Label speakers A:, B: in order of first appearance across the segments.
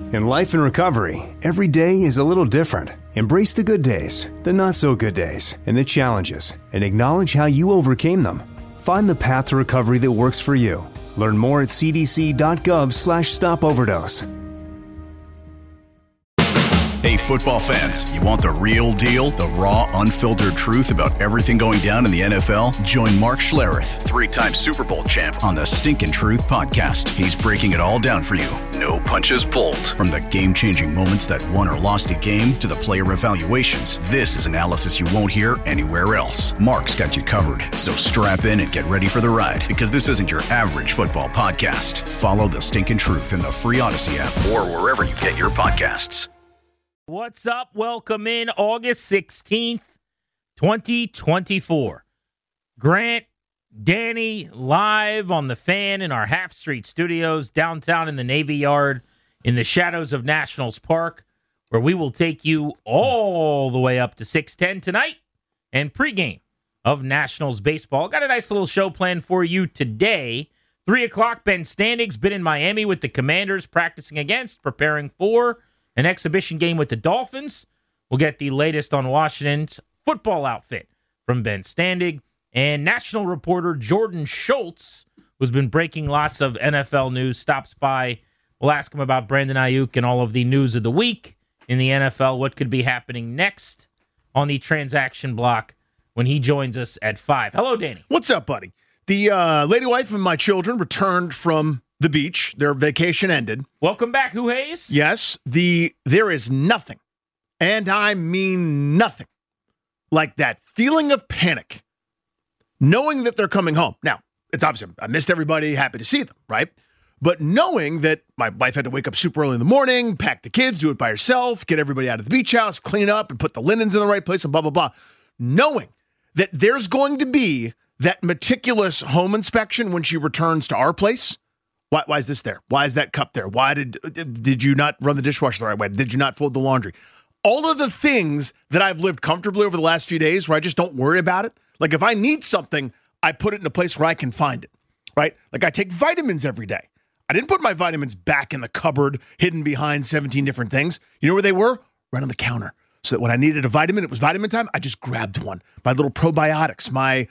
A: In life and recovery, every day is a little different. Embrace the good days, the not so good days, and the challenges, and acknowledge how you overcame them. Find the path to recovery that works for you. Learn more at cdc.gov/stopoverdose.
B: Hey, football fans, you want the real deal? The raw, unfiltered truth about everything going down in the NFL? Join Mark Schlereth, three-time Super Bowl champ, on the Stinkin' Truth podcast. He's breaking it all down for you. No punches pulled. From the game-changing moments that won or lost a game to the player evaluations, this is analysis you won't hear anywhere else. Mark's got you covered, so strap in and get ready for the ride, because this isn't your average football podcast. Follow the Stinkin' Truth in the free Odyssey app or wherever you get your podcasts.
C: What's up? Welcome in August 16th, 2024. Grant, Danny, live on the Fan in our Half Street studios downtown in the Navy Yard in the shadows of Nationals Park, where we will take you all the way up to 6:10 tonight and pregame of Nationals baseball. Got a nice little show planned for you today. 3 o'clock, Ben Standig's been in Miami with the Commanders, practicing against, preparing for an exhibition game with the Dolphins. We'll get the latest on Washington's football outfit from Ben Standig. And national reporter Jordan Schultz, who's been breaking lots of NFL news, stops by. We'll ask him about Brandon Ayuk and all of the news of the week in the NFL, what could be happening next on the transaction block when he joins us at 5. Hello, Danny.
D: What's up, buddy? The lady wife and my children returned from the beach. Their vacation ended.
C: Welcome back, Hugh Hayes.
D: Yes, there is nothing, and I mean nothing, like that feeling of panic, knowing that they're coming home. Now, it's obviously, I missed everybody, happy to see them, right? But knowing that my wife had to wake up super early in the morning, pack the kids, do it by herself, get everybody out of the beach house, clean up, and put the linens in the right place, and blah, blah, blah. Knowing that there's going to be that meticulous home inspection when she returns to our place. Why is this there? Why is that cup there? Why did you not run the dishwasher the right way? Did you not fold the laundry? All of the things that I've lived comfortably over the last few days where I just don't worry about it. Like if I need something, I put it in a place where I can find it, right? Like I take vitamins every day. I didn't put my vitamins back in the cupboard, hidden behind 17 different things. You know where they were? Right on the counter. So that when I needed a vitamin, it was vitamin time, I just grabbed one. My little probiotics, my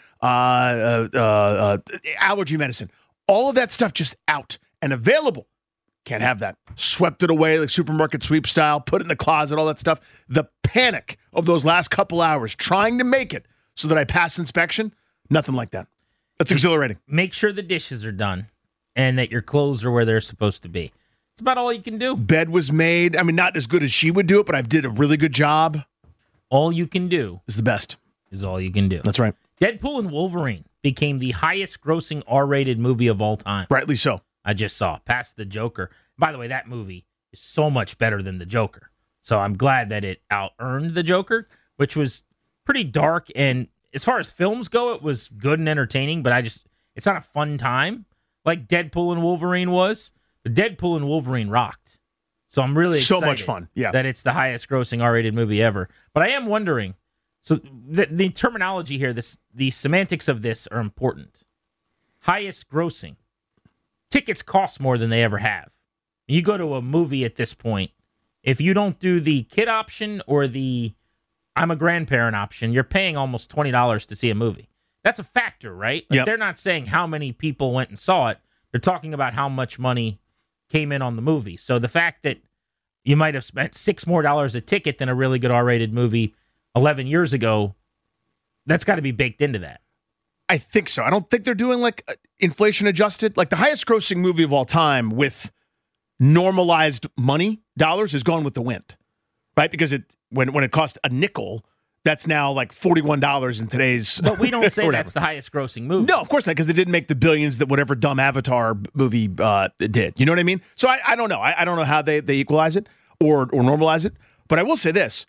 D: allergy medicine. All of that stuff just out and available. Can't have that. Swept it away like supermarket sweep style, put it in the closet, all that stuff. The panic of those last couple hours trying to make it so that I pass inspection, nothing like that. That's exhilarating.
C: Make sure the dishes are done and that your clothes are where they're supposed to be. It's about all you can do.
D: Bed was made. I mean, not as good as she would do it, but I did a really good job.
C: All you can do
D: is the best.
C: Is all you can do.
D: That's right.
C: Deadpool and Wolverine became the highest grossing R-rated movie of all time.
D: Rightly so.
C: I just saw. Past the Joker. By the way, that movie is so much better than the Joker. So I'm glad that it out-earned the Joker, which was pretty dark. And as far as films go, it was good and entertaining, but it's not a fun time like Deadpool and Wolverine was. But Deadpool and Wolverine rocked. So I'm really excited
D: so much fun. Yeah.
C: that it's the highest grossing R-rated movie ever. But I am wondering, so the terminology here, the semantics of this are important. Highest grossing. Tickets cost more than they ever have. You go to a movie at this point, if you don't do the kid option or the I'm a grandparent option, you're paying almost $20 to see a movie. That's a factor, right? Like They're not saying how many people went and saw it. They're talking about how much money came in on the movie. So the fact that you might have spent $6 more a ticket than a really good R-rated movie 11 years ago, that's got to be baked into that.
D: I think so. I don't think they're doing like inflation adjusted. Like the highest grossing movie of all time with normalized money dollars is Gone with the Wind, right? Because when it cost a nickel, that's now like $41 in today's.
C: But we don't say that's the highest grossing movie.
D: No, of course not, because they didn't make the billions that whatever dumb Avatar movie did. You know what I mean? So I don't know. I don't know how they equalize it or normalize it. But I will say this: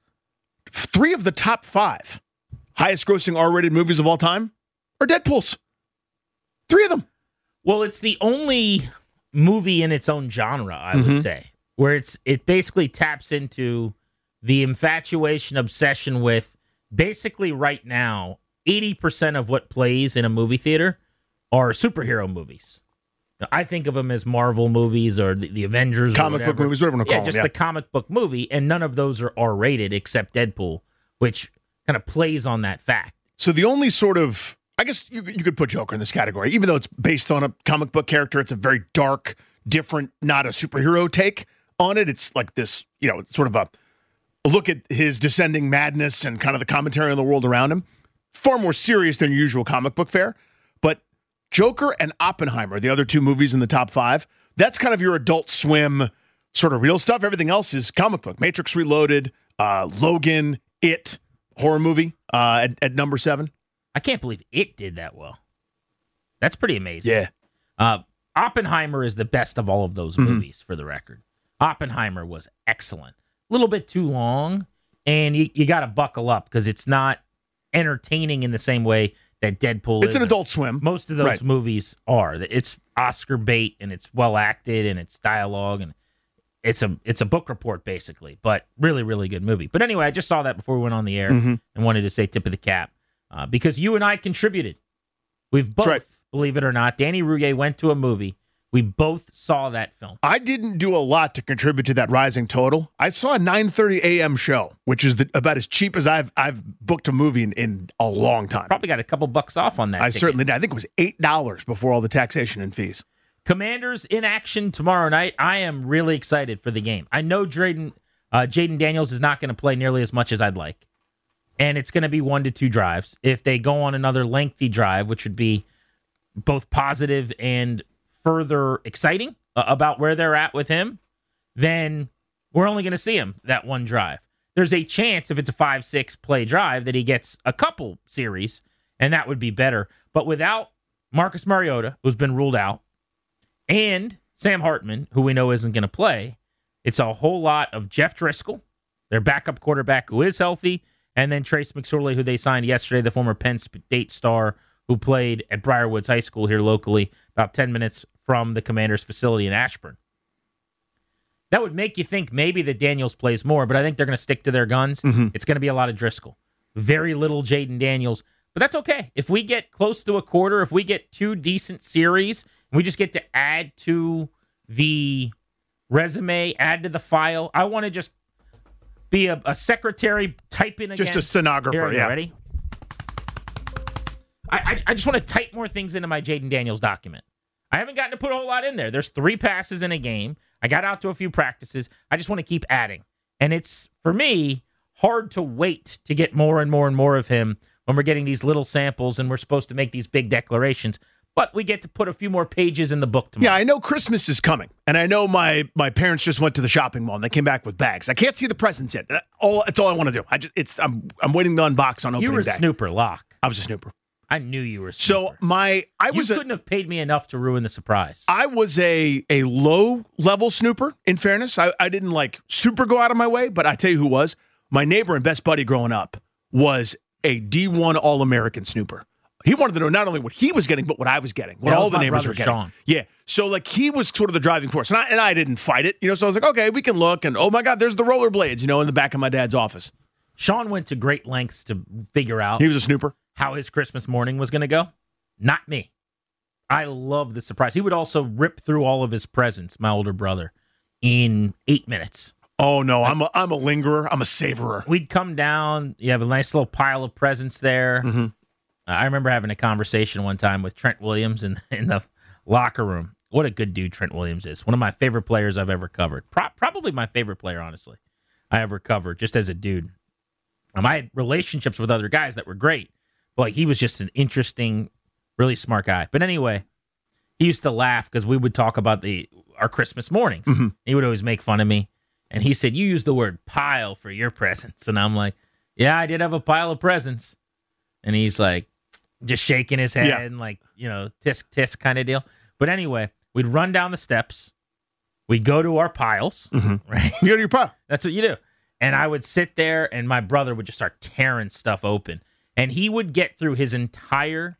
D: 3 of the top 5 highest grossing R-rated movies of all time are Deadpools. 3 of them.
C: Well, it's the only movie in its own genre, I would say, where it basically taps into the infatuation, obsession with basically right now, 80% of what plays in a movie theater are superhero movies. I think of them as Marvel movies or the Avengers.
D: Comic
C: or
D: book movies, whatever you want to call them.
C: Just the comic book movie, and none of those are R-rated except Deadpool, which kind of plays on that fact.
D: So the only sort of, I guess you could put Joker in this category, even though it's based on a comic book character. It's a very dark, different, not a superhero take on it. It's like this, sort of a look at his descending madness and kind of the commentary on the world around him. Far more serious than usual comic book fare. But Joker and Oppenheimer, the other two movies in the top 5, that's kind of your Adult Swim sort of real stuff. Everything else is comic book. Matrix Reloaded, Logan, It, horror movie at number 7.
C: I can't believe It did that well. That's pretty amazing.
D: Yeah.
C: Oppenheimer is the best of all of those movies, for the record. Oppenheimer was excellent. A little bit too long, and you got to buckle up because it's not entertaining in the same way that Deadpool is.
D: It's an Adult Swim.
C: Most of those movies are. It's Oscar bait, and it's well acted, and it's dialogue, and it's a book report, basically, but really, really good movie. But anyway, I just saw that before we went on the air and wanted to say tip of the cap because you and I contributed. We've both, believe it or not, Danny Rouillet went to a movie. We both saw that film.
D: I didn't do a lot to contribute to that rising total. I saw a 9:30 a.m. show, which is about as cheap as I've booked a movie in a long time.
C: Probably got a couple bucks off on that.
D: I certainly did. I think it was $8 before all the taxation and fees.
C: Commanders in action tomorrow night. I am really excited for the game. I know Jaden Daniels is not going to play nearly as much as I'd like, and it's going to be 1 to 2 drives. If they go on another lengthy drive, which would be both positive and further exciting about where they're at with him, then we're only going to see him that one drive. There's a chance if it's a 5-6 play drive that he gets a couple series, and that would be better. But without Marcus Mariota, who's been ruled out, and Sam Hartman, who we know isn't going to play, it's a whole lot of Jeff Driscoll, their backup quarterback who is healthy, and then Trace McSorley, who they signed yesterday, the former Penn State star who played at Briarwoods High School here locally, about 10 minutes from the Commanders' facility in Ashburn. That would make you think maybe that Daniels plays more, but I think they're going to stick to their guns. It's going to be a lot of Driscoll. Very little Jaden Daniels, but that's okay. If we get close to a quarter, if we get 2 decent series, and we just get to add to the resume, add to the file, I want to just be a secretary, type in again.
D: Just a stenographer,
C: Here, ready? I just want to type more things into my Jaden Daniels document. I haven't gotten to put a whole lot in there. There's 3 passes in a game. I got out to a few practices. I just want to keep adding. And it's, for me, hard to wait to get more and more and more of him when we're getting these little samples and we're supposed to make these big declarations. But we get to put a few more pages in the book tomorrow.
D: Yeah, I know Christmas is coming. And I know my parents just went to the shopping mall and they came back with bags. I can't see the presents yet. That's all I want to do. I'm waiting to unbox on opening day.
C: You were a snooper, Locke.
D: I was a snooper.
C: I knew you were a snooper.
D: So
C: you couldn't have paid me enough to ruin the surprise.
D: I was a low-level snooper, in fairness. I didn't, super go out of my way, but I tell you who was. My neighbor and best buddy growing up was a D1 All-American snooper. He wanted to know not only what he was getting, but what I was getting, what all the neighbors were getting.
C: Sean.
D: Yeah, so, he was sort of the driving force. And I didn't fight it, so I was like, okay, we can look. And, oh, my God, there's the rollerblades, in the back of my dad's office.
C: Sean went to great lengths to figure out.
D: He was a snooper.
C: How his Christmas morning was going to go. Not me. I love the surprise. He would also rip through all of his presents, my older brother, in 8 minutes.
D: Oh, no, I'm a lingerer. I'm a savorer.
C: We'd come down. You have a nice little pile of presents there.
D: Mm-hmm.
C: I remember having a conversation one time with Trent Williams in the locker room. What a good dude Trent Williams is. One of my favorite players I've ever covered. Probably my favorite player, honestly, I ever covered, just as a dude. I had relationships with other guys that were great. But he was just an interesting, really smart guy. But anyway, he used to laugh because we would talk about our Christmas mornings. Mm-hmm. He would always make fun of me. And he said, you used the word pile for your presents. And I'm like, yeah, I did have a pile of presents. And he's like, just shaking his head and tisk, tisk kind of deal. But anyway, we'd run down the steps. We'd go to our piles, right?
D: You go to your pile.
C: That's what you do. And I would sit there and my brother would just start tearing stuff open. And he would get through his entire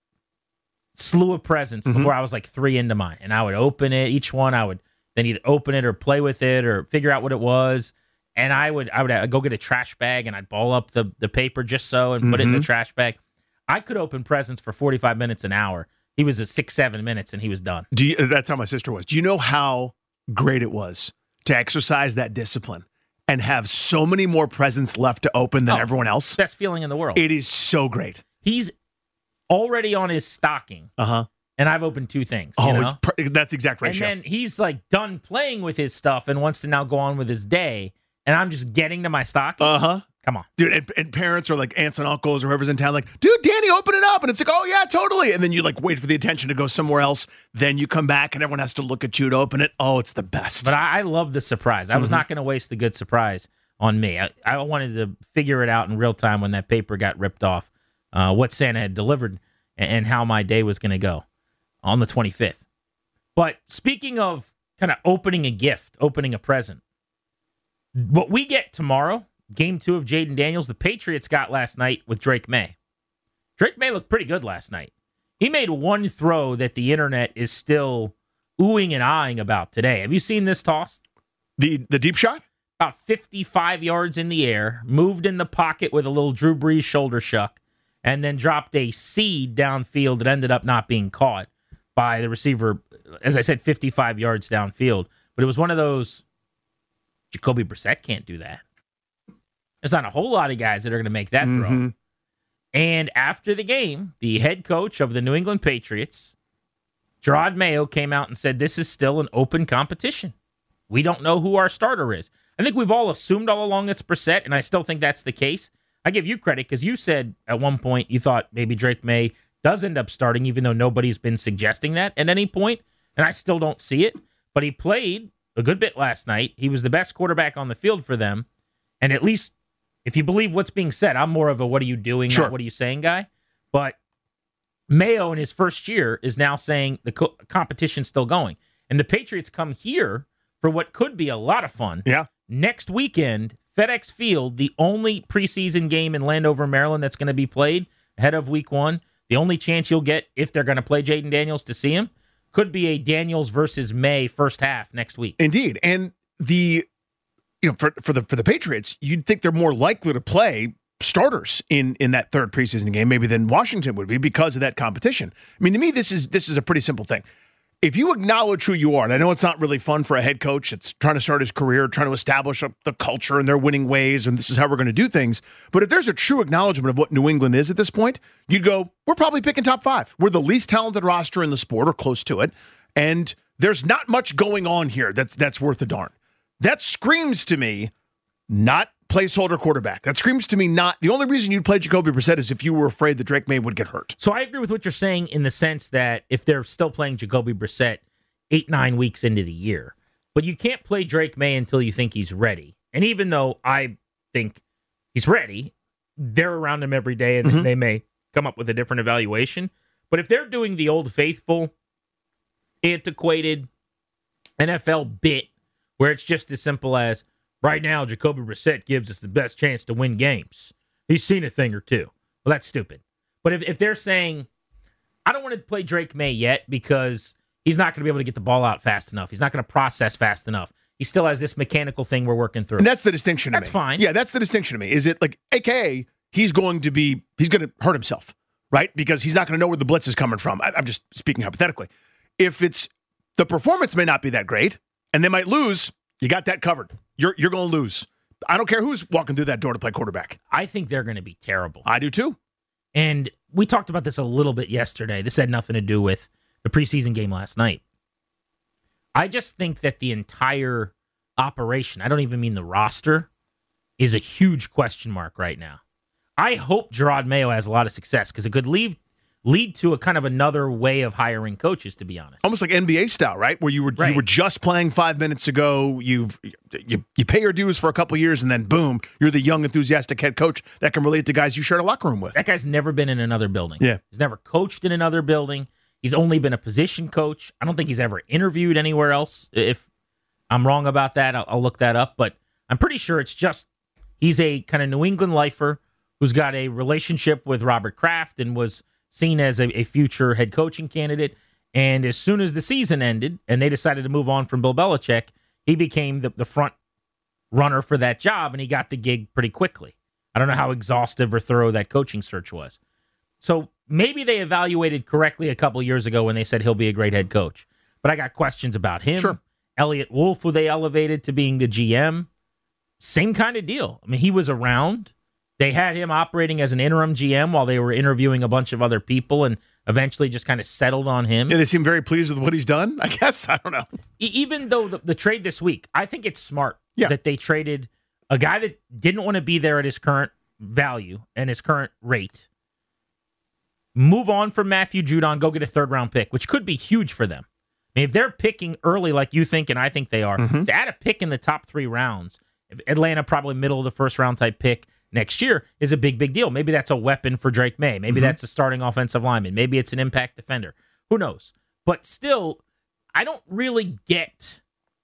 C: slew of presents before I was 3 into mine. And I would open it, each one. I would then either open it or play with it or figure out what it was. And I would go get a trash bag and I'd ball up the paper just so and put it in the trash bag. I could open presents for 45 minutes, an hour, He was at 6-7 minutes and he was done.
D: That's how my sister was. Do you know how great it was to exercise that discipline and have so many more presents left to open than everyone else?
C: Best feeling in the world.
D: It is so great.
C: He's already on his stocking. And I've opened 2 things.
D: That's exact ratio.
C: And then he's like done playing with his stuff and wants to now go on with his day. And I'm just getting to my stocking. Come on.
D: Dude, and parents or like aunts and uncles or whoever's in town, like, dude, Danny, open it up. And it's like, oh, yeah, totally. And then you like wait for the attention to go somewhere else. Then you come back and everyone has to look at you to open it. Oh, it's the best.
C: But I love the surprise. I was not going to waste the good surprise on me. I wanted to figure it out in real time when that paper got ripped off, what Santa had delivered and how my day was going to go on the 25th. But speaking of kind of opening a gift, opening a present, what we get tomorrow, Game 2 of Jaden Daniels, the Patriots got last night with Drake May. Drake May looked pretty good last night. He made one throw that the internet is still oohing and ahhing about today. Have you seen this toss?
D: The deep shot?
C: About 55 yards in the air, moved in the pocket with a little Drew Brees shoulder shuck, and then dropped a seed downfield that ended up not being caught by the receiver, as I said, 55 yards downfield. But it was one of those, Jacoby Brissett can't do that. There's not a whole lot of guys that are going to make that throw. And after the game, the head coach of the New England Patriots, Gerard Mayo, came out and said, this is still an open competition. We don't know who our starter is. I think we've all assumed all along it's Brissett, and I still think that's the case. I give you credit because you said at one point you thought maybe Drake May does end up starting, even though nobody's been suggesting that at any point, and I still don't see it. But he played a good bit last night. He was the best quarterback on the field for them, and at least if you believe what's being said, I'm more of a what are you doing, not what are you saying guy. But Mayo in his first year is now saying the competition's still going. And the Patriots come here for what could be a lot of fun.
D: Yeah.
C: Next weekend, FedEx Field, the only preseason game in Landover, Maryland that's going to be played ahead of week 1. The only chance you'll get if they're going to play Jaden Daniels to see him could be a Daniels versus May first half next week.
D: Indeed. And for the Patriots, you'd think they're more likely to play starters in that third preseason game maybe than Washington would be because of that competition. I mean, to me, this is a pretty simple thing. If you acknowledge who you are, and I know it's not really fun for a head coach that's trying to start his career, trying to establish the culture and their winning ways, and this is how we're going to do things. But if there's a true acknowledgement of what New England is at this point, you'd go, we're probably picking top 5. We're the least talented roster in the sport or close to it. And there's not much going on here that's worth a darn. That screams to me not placeholder quarterback. That screams to me not the only reason you'd play Jacoby Brissett is if you were afraid that Drake May would get hurt.
C: So I agree with what you're saying in the sense that if they're still playing Jacoby Brissett 8-9 weeks into the year, but you can't play Drake May until you think he's ready. And even though I think he's ready, they're around him every day and they may come up with a different evaluation. But if they're doing the old faithful, antiquated NFL bit where it's just as simple as, right now, Jacoby Brissett gives us the best chance to win games. He's seen a thing or two. Well, that's stupid. But if they're saying, I don't want to play Drake May yet because he's not going to be able to get the ball out fast enough. He's not going to process fast enough. He still has this mechanical thing we're working through.
D: And that's the distinction to me.
C: That's fine.
D: Yeah, that's the distinction to me. Is it like, AKA, he's going to hurt himself, right? Because he's not going to know where the blitz is coming from. I'm just speaking hypothetically. If it's, the performance may not be that great, and they might lose, you got that covered. You're going to lose. I don't care who's walking through that door to play quarterback.
C: I think they're going to be terrible.
D: I do too.
C: And we talked about this a little bit yesterday. This had nothing to do with the preseason game last night. I just think that the entire operation, I don't even mean the roster, is a huge question mark right now. I hope Gerard Mayo has a lot of success because it could lead to a kind of another way of hiring coaches, to be honest.
D: Almost like NBA style, right? Where you were just playing 5 minutes ago, you pay your dues for a couple years, and then boom, you're the young, enthusiastic head coach that can relate to guys you shared a locker room with.
C: That guy's never been in another building.
D: Yeah.
C: He's never coached in another building. He's only been a position coach. I don't think he's ever interviewed anywhere else. If I'm wrong about that, I'll look that up. But I'm pretty sure it's just he's a kind of New England lifer who's got a relationship with Robert Kraft and was seen as a future head coaching candidate. And as soon as the season ended and they decided to move on from Bill Belichick, he became the front runner for that job, and he got the gig pretty quickly. I don't know how exhaustive or thorough that coaching search was. So maybe they evaluated correctly a couple years ago when they said he'll be a great head coach. But I got questions about him.
D: Sure.
C: Elliot Wolf, who they elevated to being the GM, same kind of deal. I mean, he was around. They had him operating as an interim GM while they were interviewing a bunch of other people and eventually just kind of settled on him.
D: Yeah, they seem very pleased with what he's done, I guess. I don't know.
C: Even though the trade this week, I think it's smart that they traded a guy that didn't want to be there at his current value and his current rate. Move on from Matthew Judon, go get a third-round pick, which could be huge for them. I mean, if they're picking early like you think and I think they are, to add a pick in the top 3 rounds, Atlanta probably middle of the first-round type pick next year is a big, big deal. Maybe that's a weapon for Drake May. Maybe that's a starting offensive lineman. Maybe it's an impact defender. Who knows? But still, I don't really get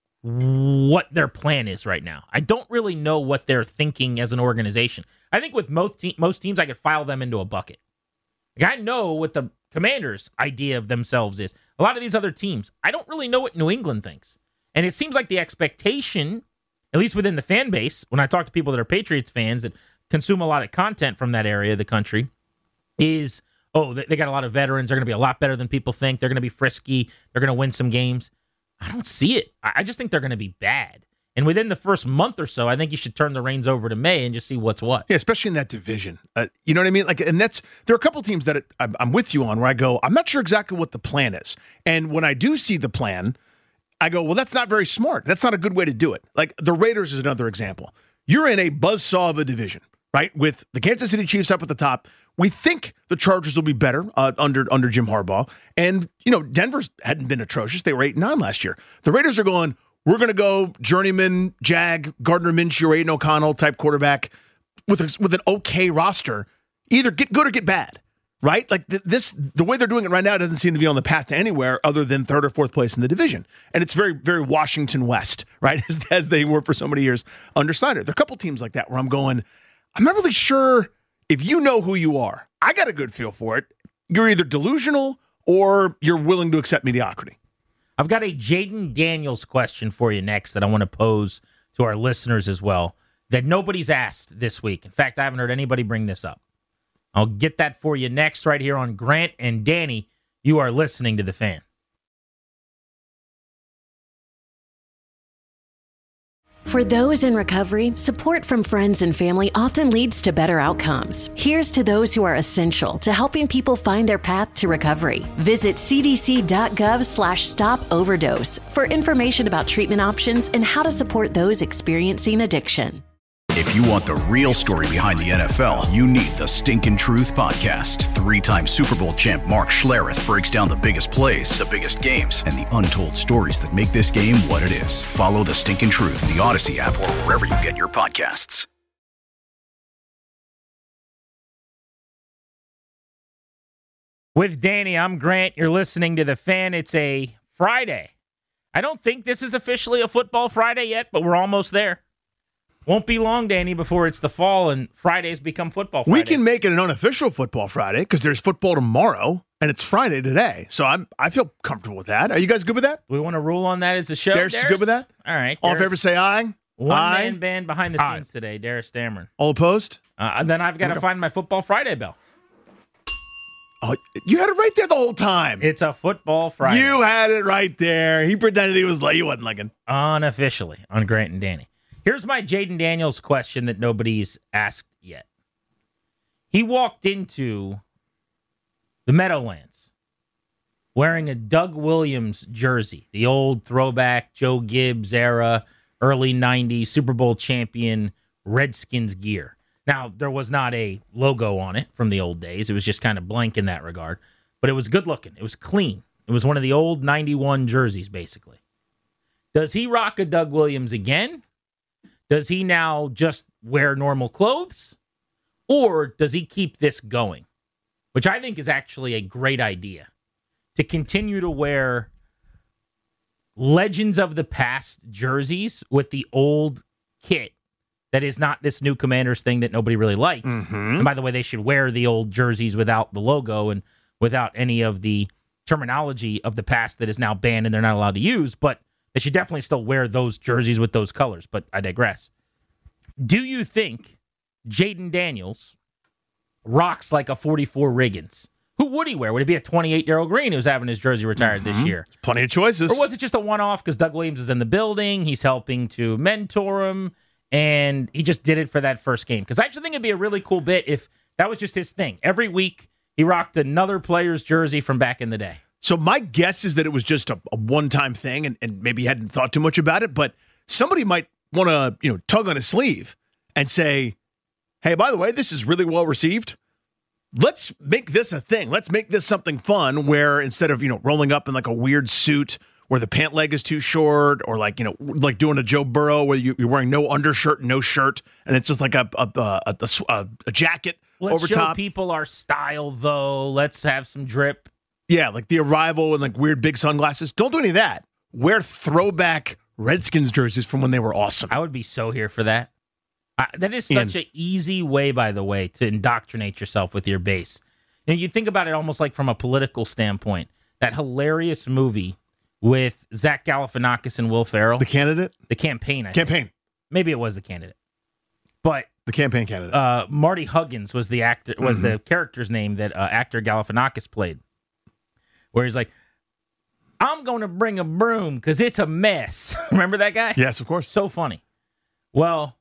C: what their plan is right now. I don't really know what they're thinking as an organization. I think with most teams, I could file them into a bucket. Like, I know what the Commanders' idea of themselves is. A lot of these other teams, I don't really know what New England thinks. And it seems like the expectation, at least within the fan base, when I talk to people that are Patriots fans that consume a lot of content from that area of the country, is, they got a lot of veterans. They're going to be a lot better than people think. They're going to be frisky. They're going to win some games. I don't see it. I just think they're going to be bad. And within the first month or so, I think you should turn the reins over to May and just see what's what.
D: Yeah, especially in that division. You know what I mean? Like, and there are a couple teams that I'm with you on where I go, I'm not sure exactly what the plan is. And when I do see the plan, I go, well, that's not very smart. That's not a good way to do it. Like the Raiders is another example. You're in a buzzsaw of a division, right? With the Kansas City Chiefs up at the top. We think the Chargers will be better under Jim Harbaugh. And, Denver's hadn't been atrocious. They were 8-9 last year. The Raiders are going, we're going to go journeyman, Gardner Minshew, or Aiden O'Connell type quarterback with an okay roster. Either get good or get bad, right? Like the way they're doing it right now doesn't seem to be on the path to anywhere other than 3rd or 4th place in the division. And it's very, very Washington West, right? As they were for so many years under Snyder. There are a couple teams like that where I'm going, I'm not really sure if you know who you are. I got a good feel for it. You're either delusional or you're willing to accept mediocrity.
C: I've got a Jaden Daniels question for you next that I want to pose to our listeners as well that nobody's asked this week. In fact, I haven't heard anybody bring this up. I'll get that for you next right here on Grant and Danny. You are listening to The Fan.
E: For those in recovery, support from friends and family often leads to better outcomes. Here's to those who are essential to helping people find their path to recovery. Visit cdc.gov/stop-overdose for information about treatment options and how to support those experiencing addiction.
B: If you want the real story behind the NFL, you need the Stinkin' Truth Podcast. 3-time Super Bowl champ Mark Schlereth breaks down the biggest plays, the biggest games, and the untold stories that make this game what it is. Follow the Stinkin' Truth in the Odyssey app or wherever you get your podcasts.
C: With Danny, I'm Grant. You're listening to The Fan. It's a Friday. I don't think this is officially a football Friday yet, but we're almost there. Won't be long, Danny, before it's the fall and Fridays become football Fridays.
D: We can make it an unofficial football Friday because there's football tomorrow and it's Friday today. So I feel comfortable with that. Are you guys good with that?
C: We want to rule on that as a show.
D: Darius is good with that?
C: All right.
D: All in favor say aye.
C: One-man band behind the scenes today, Darius Dameron.
D: All opposed?
C: And then I've got to find my football Friday bell.
D: Oh, you had it right there the whole time.
C: It's a football Friday.
D: You had it right there. He pretended he was late. He wasn't looking.
C: Unofficially on Grant and Danny. Here's my Jaden Daniels question that nobody's asked yet. He walked into the Meadowlands wearing a Doug Williams jersey, the old throwback Joe Gibbs era, early 90s Super Bowl champion Redskins gear. Now, there was not a logo on it from the old days. It was just kind of blank in that regard. But it was good looking. It was clean. It was one of the old 91 jerseys, basically. Does he rock a Doug Williams again? Does he now just wear normal clothes? Or does he keep this going? Which I think is actually a great idea. To continue to wear Legends of the Past jerseys with the old kit that is not this new Commanders thing that nobody really likes. Mm-hmm. And by the way, they should wear the old jerseys without the logo and without any of the terminology of the past that is now banned and they're not allowed to use. But they should definitely still wear those jerseys with those colors, but I digress. Do you think Jaden Daniels rocks like a 44 Riggins, who would he wear? Would it be a 28-year-old Green who's having his jersey retired this year?
D: Plenty of choices.
C: Or was it just a one-off because Doug Williams is in the building, he's helping to mentor him, and he just did it for that first game? Because I actually think it'd be a really cool bit if that was just his thing. Every week, he rocked another player's jersey from back in the day.
D: So my guess is that it was just a one-time thing and maybe he hadn't thought too much about it, but somebody might want to tug on his sleeve and say, hey, by the way, this is really well received. Let's make this a thing. Let's make this something fun where instead of, rolling up in like a weird suit where the pant leg is too short or like doing a Joe Burrow where you're wearing no undershirt, no shirt, and it's just like a jacket
C: Let's
D: over
C: show
D: top.
C: people our style, though. Let's have some drip.
D: Yeah, like the arrival and like weird big sunglasses. Don't do any of that. Wear throwback Redskins jerseys from when they were awesome.
C: I would be so here for that. That is such an easy way, by the way, to indoctrinate yourself with your base. You think about it almost like from a political standpoint. That hilarious movie with Zach Galifianakis and Will Ferrell.
D: The Candidate?
C: The Campaign, I think. Maybe it was The Candidate. But
D: The Campaign Candidate.
C: Marty Huggins was the actor, was the character's name that actor Galifianakis played. Where he's like, I'm going to bring a broom because it's a mess. Remember that guy?
D: Yes, of course.
C: So funny. Well,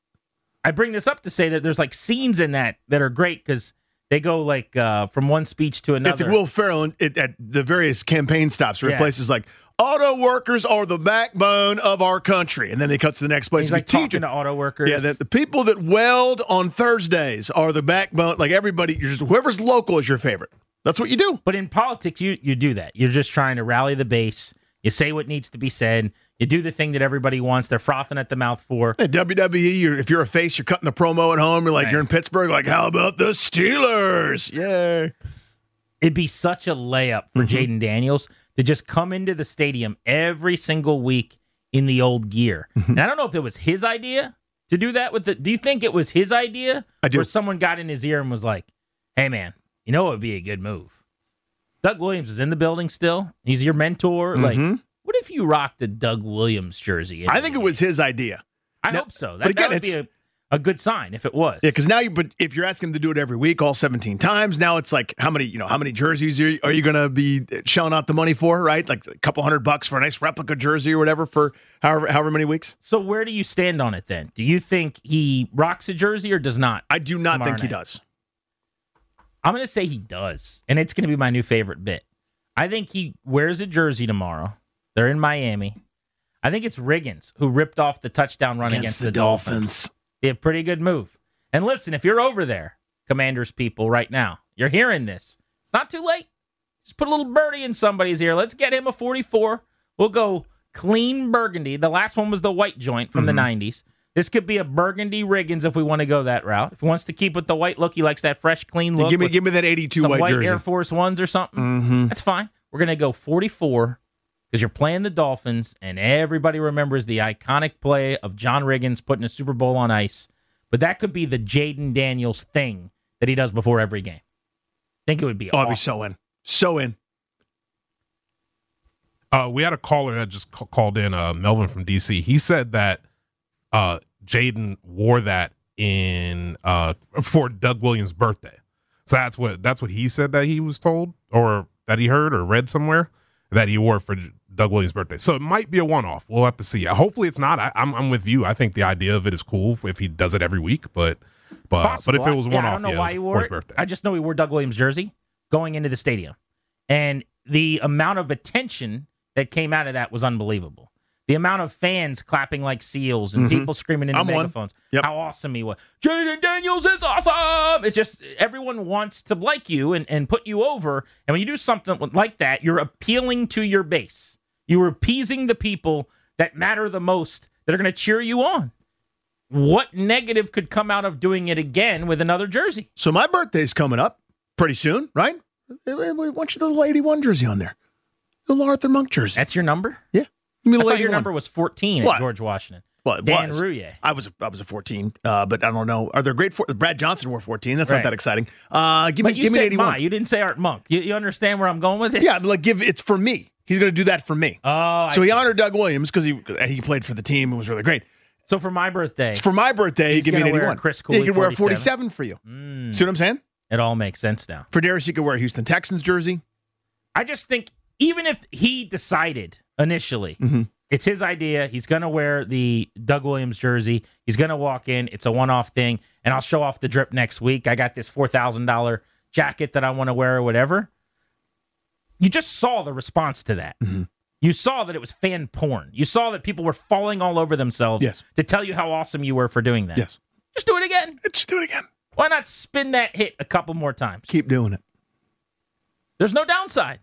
C: I bring this up to say that there's like scenes in that are great because they go like from one speech to another.
D: It's like Will Ferrell at the various campaign stops where places like, auto workers are the backbone of our country. And then he cuts to the next place.
C: He's like talking to auto workers.
D: Yeah, the people that weld on Thursdays are the backbone. Like everybody, whoever's local is your favorite. That's what you do.
C: But in politics, you do that. You're just trying to rally the base. You say what needs to be said. You do the thing that everybody wants. They're frothing at the mouth for.
D: At WWE, if you're a face, you're cutting the promo at home. You're like, You're in Pittsburgh. Like, how about the Steelers? Yay.
C: It'd be such a layup for Jaden Daniels to just come into the stadium every single week in the old gear. And I don't know if it was his idea to do that with do you think it was his idea?
D: I do.
C: Or someone got in his ear and was like, hey, man, you know what would be a good move? Doug Williams is in the building still. He's your mentor. Like, what if you rocked a Doug Williams jersey?
D: I think it was his idea.
C: I hope so. That would be a good sign if it was.
D: Yeah, because now but if you're asking him to do it every week, all 17 times, now it's like how many jerseys are you going to be shelling out the money for, right? Like a couple $100 for a nice replica jersey or whatever for however many weeks.
C: So where do you stand on it then? Do you think he rocks a jersey or does not?
D: I do not think he does.
C: I'm going to say he does, and it's going to be my new favorite bit. I think he wears a jersey tomorrow. They're in Miami. I think it's Riggins who ripped off the touchdown run against the Dolphins. A pretty good move. And listen, if you're over there, Commanders people, right now, you're hearing this. It's not too late. Just put a little birdie in somebody's ear. Let's get him a 44. We'll go clean burgundy. The last one was the white joint from the 90s. This could be a burgundy Riggins if we want to go that route. If he wants to keep with the white look, he likes that fresh, clean look.
D: Give me that 82
C: some
D: white jersey.
C: Air Force Ones or something. That's fine. We're going to go 44 because you're playing the Dolphins, and everybody remembers the iconic play of John Riggins putting a Super Bowl on ice. But that could be the Jaden Daniels thing that he does before every game. I think it would be awesome.
D: I'd be so in. So in.
F: We had a caller that just called in, Melvin from D.C. He said that Jaden wore that for Doug Williams' birthday. So that's what he said that he was told or that he heard or read somewhere that he wore for Doug Williams' birthday. So it might be a one-off. We'll have to see. Hopefully it's not. I'm with you. I think the idea of it is cool if he does it every week, but if it was one-off,
C: I don't know why he wore it.
F: Birthday.
C: I just know he wore Doug Williams' jersey going into the stadium. And the amount of attention that came out of that was unbelievable. The amount of fans clapping like seals and people screaming into megaphones.
D: Yep.
C: How awesome he was. Jaden Daniels is awesome. It's just everyone wants to like you and put you over. And when you do something like that, you're appealing to your base. You're appeasing the people that matter the most that are going to cheer you on. What negative could come out of doing it again with another jersey?
D: So my birthday's coming up pretty soon, right? We want you the little 81 jersey on there. The little Arthur Monk jersey.
C: That's your number?
D: Yeah.
C: I thought your number was 14 at George Washington.
D: Well, it
C: Dan
D: was.
C: Rouillet.
D: I was a 14, but I don't know. Are there great? Brad Johnson wore 14. That's
C: right.
D: Not that exciting. Give
C: but
D: me an 81.
C: You didn't say Art Monk. You understand where I'm going with this?
D: Yeah, but it's for me. He's going to do that for me.
C: Oh,
D: so he honored Doug Williams because he played for the team and was really great.
C: So for my birthday,
D: give me an 81.
C: Chris Cooley,
D: he could wear a 47 for you. See what I'm saying?
C: It all makes sense now.
D: For Darius, he could wear a Houston Texans jersey.
C: I just think even if he decided initially, it's his idea, he's going to wear the Doug Williams jersey, he's going to walk in, it's a one-off thing, and I'll show off the drip next week. I got this $4,000 jacket that I want to wear or whatever. You just saw the response to that. You saw that it was fan porn. You saw that people were falling all over themselves to tell you how awesome you were for doing that.
D: Yes.
C: Just do it again.
D: Just do it again.
C: Why not spin that hit a couple more times?
D: Keep doing it.
C: There's no downside.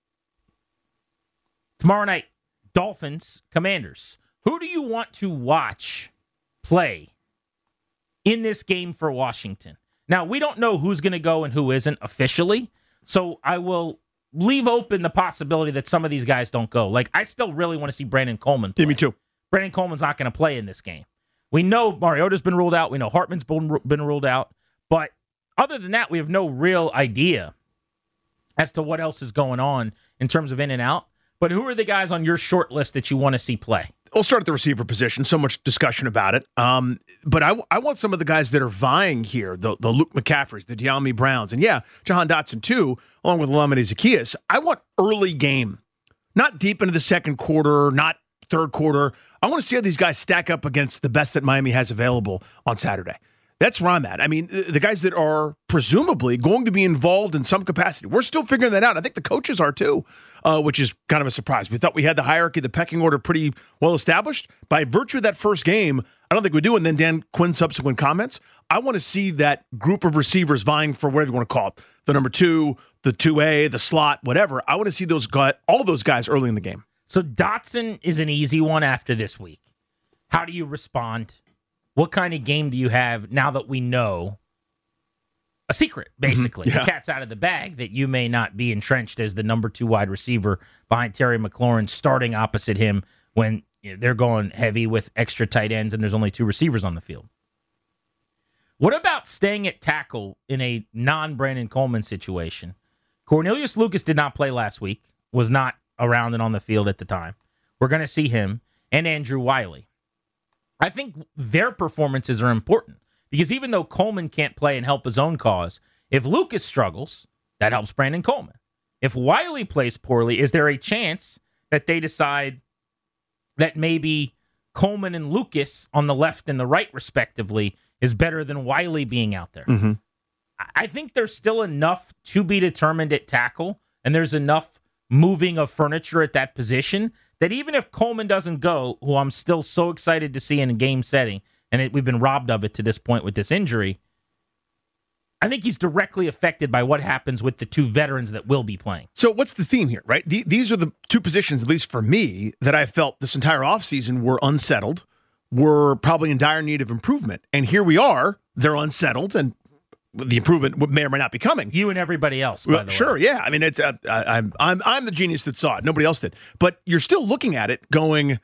C: Tomorrow night, Dolphins, Commanders. Who do you want to watch play in this game for Washington? Now, we don't know who's going to go and who isn't officially, so I will leave open the possibility that some of these guys don't go. Like, I still really want to see Brandon Coleman play.
D: Yeah, me too.
C: Brandon Coleman's not going to play in this game. We know Mariota's been ruled out. We know Hartman's been ruled out. But other than that, we have no real idea as to what else is going on in terms of in and out. But who are the guys on your short list that you want to see play?
D: We'll start at the receiver position. So much discussion about it. But I want some of the guys that are vying here, the Luke McCaffreys, the De'Ami Browns, and Jahan Dotson too, along with Lamine Zaccheaus. I want early game, not deep into the second quarter, not third quarter. I want to see how these guys stack up against the best that Miami has available on Saturday. That's where I'm at. I mean, the guys that are presumably going to be involved in some capacity. We're still figuring that out. I think the coaches are too, which is kind of a surprise. We thought we had the hierarchy, the pecking order pretty well established. By virtue of that first game, I don't think we do. And then Dan Quinn's subsequent comments, I want to see that group of receivers vying for whatever you want to call it, the number 2, the 2A, the slot, whatever. I want to see all those guys early in the game.
C: So Dotson is an easy one after this week. How do you respond? What kind of game do you have now that we know a secret, basically? The cat's out of the bag that you may not be entrenched as the number 2 wide receiver behind Terry McLaurin starting opposite him when they're going heavy with extra tight ends and there's only 2 receivers on the field. What about staying at tackle in a non-Brandon Coleman situation? Cornelius Lucas did not play last week, was not around and on the field at the time. We're going to see him and Andrew Wiley. I think their performances are important because even though Coleman can't play and help his own cause, if Lucas struggles, that helps Brandon Coleman. If Wiley plays poorly, is there a chance that they decide that maybe Coleman and Lucas on the left and the right, respectively, is better than Wiley being out there? I think there's still enough to be determined at tackle, and there's enough moving of furniture at that position that even if Coleman doesn't go, who I'm still so excited to see in a game setting, and we've been robbed of it to this point with this injury, I think he's directly affected by what happens with the 2 veterans that will be playing.
D: So what's the theme here, right? These are the 2 positions, at least for me, that I felt this entire offseason were unsettled, were probably in dire need of improvement. And here we are, they're unsettled, and the improvement may or may not be coming.
C: You and everybody else, by the way.
D: Sure, yeah. I mean, it's I'm the genius that saw it. Nobody else did. But you're still looking at it going,